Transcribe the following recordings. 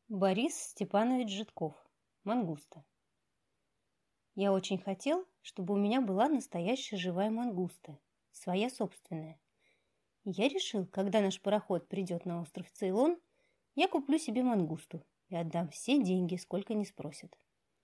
Борис Степанович Житков. Мангуста. Я очень хотел, чтобы у меня была настоящая живая мангуста, своя собственная. И я решил, когда наш пароход придет на остров Цейлон, я куплю себе мангусту и отдам все деньги, сколько не спросят.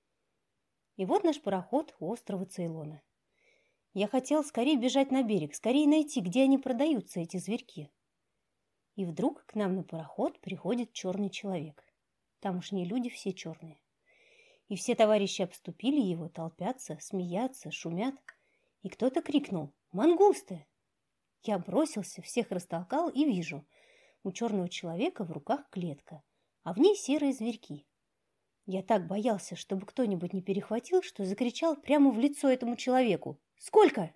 И вот наш пароход у острова Цейлона. Я хотел скорее бежать на берег, скорее найти, где они продаются, эти зверьки. И вдруг к нам на пароход приходит черный человек. Тамошние люди все черные. И все товарищи обступили его, толпятся, смеятся, шумят. И кто-то крикнул: «Мангусты!» Я бросился, всех растолкал и вижу: у черного человека в руках клетка, а в ней серые зверьки. Я так боялся, чтобы кто-нибудь не перехватил, что закричал прямо в лицо этому человеку: «Сколько?»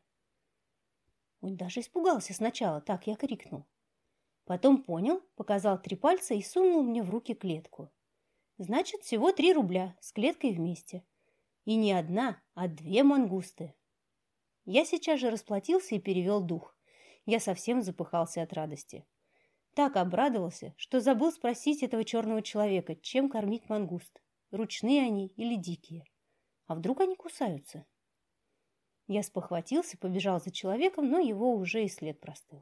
Он даже испугался сначала, так я крикнул. Потом понял, показал 3 пальца и сунул мне в руки клетку. Значит, всего 3 рубля с клеткой вместе. И не одна, а 2 мангусты. Я сейчас же расплатился и перевел дух. Я совсем запыхался от радости. Так обрадовался, что забыл спросить этого черного человека, чем кормить мангуст. Ручные они или дикие. А вдруг они кусаются? Я спохватился, побежал за человеком, но его уже и след простыл.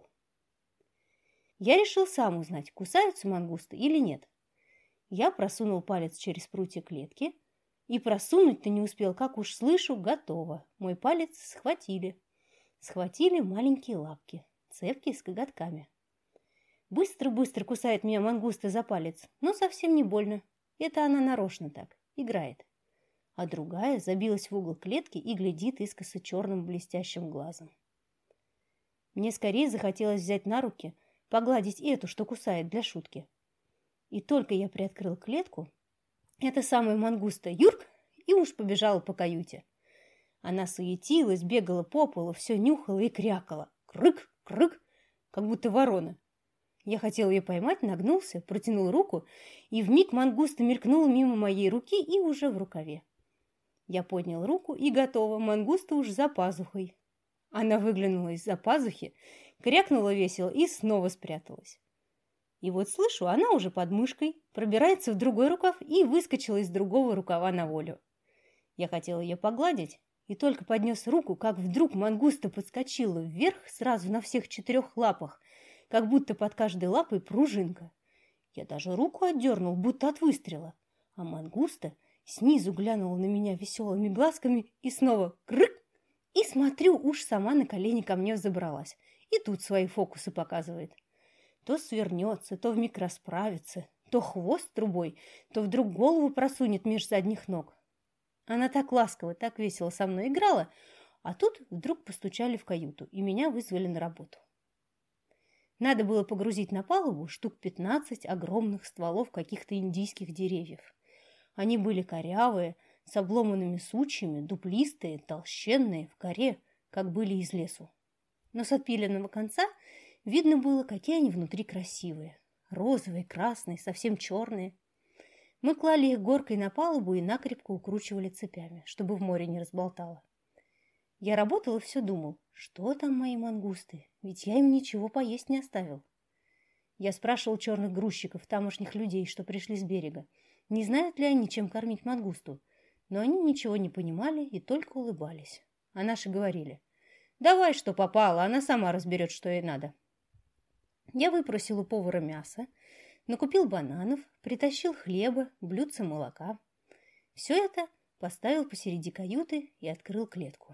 Я решил сам узнать, кусаются мангусты или нет. Я просунул палец через прутья клетки, и просунуть-то не успел, как уж слышу: готово. Мой палец схватили. Схватили маленькие лапки, цепкие с коготками. Быстро-быстро кусает меня мангуста за палец, но совсем не больно. Это она нарочно так, играет. А другая забилась в угол клетки и глядит искоса черным блестящим глазом. Мне скорее захотелось взять на руки, погладить эту, что кусает, для шутки. И только я приоткрыл клетку, эта самая мангуста юрк и уж побежала по каюте. Она суетилась, бегала по полу, все нюхала и крякала. Крык, крык, как будто ворона. Я хотел ее поймать, нагнулся, протянул руку, и вмиг мангуста мелькнула мимо моей руки и уже в рукаве. Я поднял руку, и готово, мангуста уж за пазухой. Она выглянула из-за пазухи, крякнула весело и снова спряталась. И вот слышу, она уже под мышкой, пробирается в другой рукав и выскочила из другого рукава на волю. Я хотел ее погладить, и только поднес руку, как вдруг мангуста подскочила вверх сразу на всех 4 лапах, как будто под каждой лапой пружинка. Я даже руку отдернул, будто от выстрела, а мангуста снизу глянула на меня веселыми глазками и снова крык, и смотрю, уж сама на колени ко мне взобралась, и тут свои фокусы показывает. То свернется, то вмиг расправится, то хвост трубой, то вдруг голову просунет меж задних ног. Она так ласково, так весело со мной играла, а тут вдруг постучали в каюту, и меня вызвали на работу. Надо было погрузить на палубу штук 15 огромных стволов каких-то индийских деревьев. Они были корявые, с обломанными сучьями, дуплистые, толщенные, в коре, как были из лесу. Но с отпиленного конца видно было, какие они внутри красивые. Розовые, красные, совсем черные. Мы клали их горкой на палубу и накрепко укручивали цепями, чтобы в море не разболтало. Я работал и все думал, что там мои мангусты, ведь я им ничего поесть не оставил. Я спрашивал черных грузчиков, тамошних людей, что пришли с берега, не знают ли они, чем кормить мангусту, но они ничего не понимали и только улыбались. А наши говорили: «Давай, что попало, она сама разберет, что ей надо». Я выпросил у повара мясо, накупил бананов, притащил хлеба, блюдце молока. Все это поставил посреди каюты и открыл клетку.